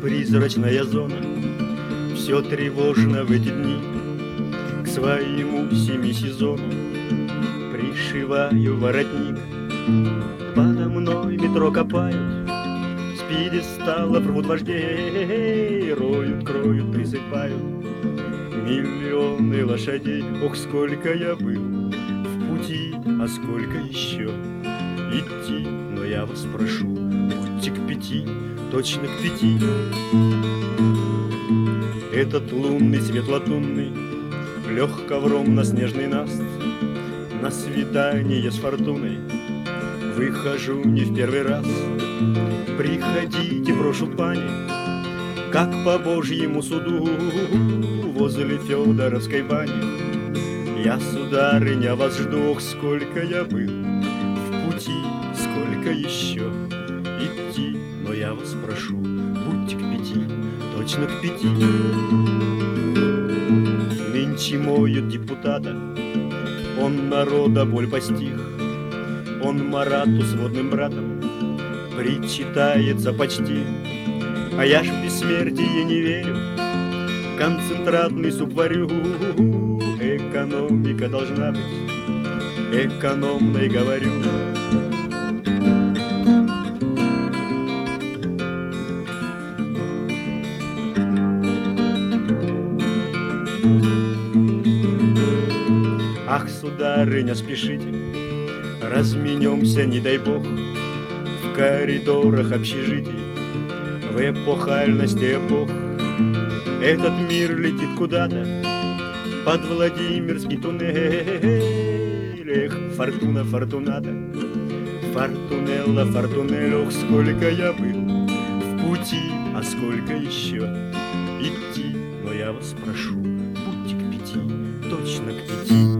призрачная зона. Все тревожно в эти дни к своему семисезону. Пришиваю воротник, подо мной метро копают, с пьедестала рвут вождей, роют, кроют, присыпают миллионы лошадей. Ох, сколько я был в пути, а сколько еще идти. Но я вас прошу, будьте к 5, точно к 5. Этот лунный свет латунный лег ковром на снежный наст. На свидание с фортуной выхожу не в первый раз. Приходите, прошу, пани, как по Божьему суду, возле Федоровской бани. Я, сударыня, вас жду. Ох, сколько я был в пути, сколько еще идти. Но я вас прошу, будьте к 5, точно к 5. Нынче моют депутата, он народа боль постиг, он Марату сводным братом причитается почти. А я ж в бессмертие не верю, концентратный суп варю. Экономика должна быть экономной, говорю. Ах, сударыня, спешите, разменемся, не дай бог, в коридорах общежитий, в эпохальности эпох. Этот мир летит куда-то под Владимирский туннель. Эх, фортуна, фортуната, фортунелла, фортунель. Ох, сколько я был в пути, а сколько еще идти. Но я вас прошу, будьте к 5, точно к 5.